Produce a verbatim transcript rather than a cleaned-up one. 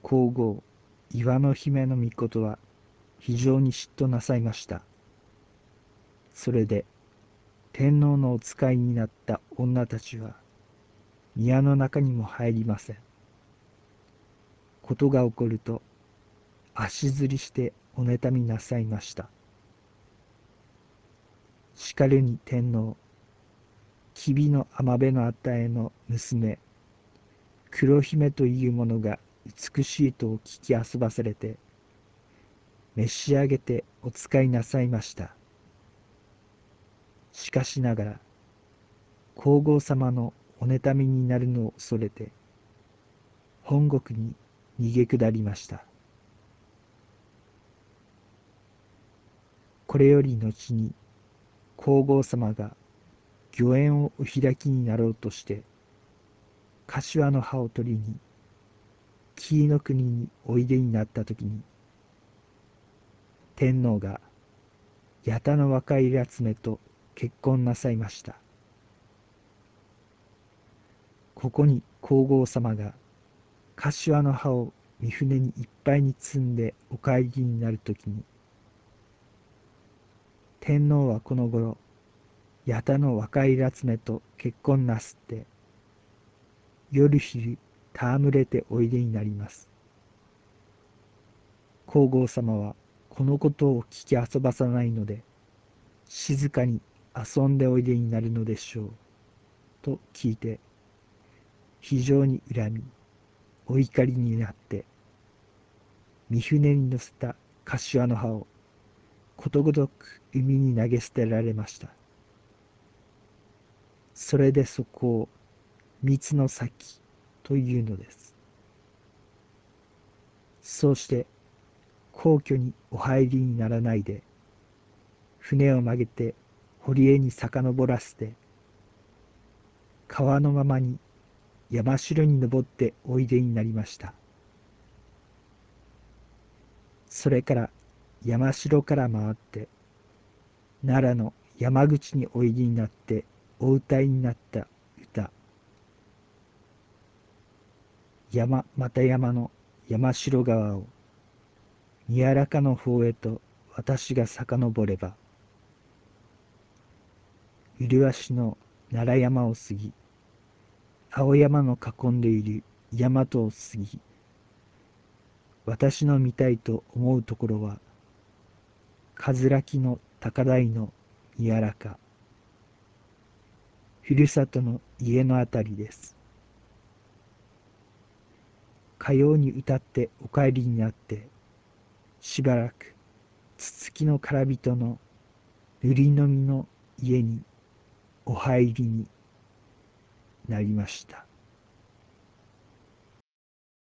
皇后岩の姫の命は非常に嫉妬なさいました。それで天皇のお使いになった女たちは宮の中にも入りません。ことが起こると足ずりしてお妬みなさいました。しかるに天皇、吉備の尼辺のあたえの娘、黒姫というものが美しいとを聞き遊ばされて、召し上げてお使いなさいました。しかしながら、皇后様のお妬みになるのを恐れて、本国に逃げ下りました。これより後に、皇后様が御苑をお開きになろうとして、柏の葉を取りに、紀伊の国においでになったときに、天皇が八田の若い集めと結婚なさいました。ここに皇后様が柏の葉を御船にいっぱいに積んでお帰りになるときに、天皇はこの頃八田の若い集めと結婚なすって、夜昼戯れておいでになります。皇后様はこのことを聞き遊ばさないので、静かに遊んでおいでになるのでしょう、と聞いて、非常に恨み、お怒りになって、御船に乗せた柏の葉をことごとく海に投げ捨てられました。それでそこを蜜の先というのです。そうして皇居にお入りにならないで、船を曲げて堀江に遡らせて、川のままに山城に登っておいでになりました。それから山城から回って奈良の山口においでになってお歌いになった歌、山また山の山城川を宮良の方へと私が遡れば、麗しの奈良山を過ぎ、青山の囲んでいる大和を過ぎ、私の見たいと思うところは、かずらきの高台の宮良か、ふるさとの家のあたりです。かように歌ってお帰りになって、しばらくつつきのからびとの塗りのみの家にお入りになりました。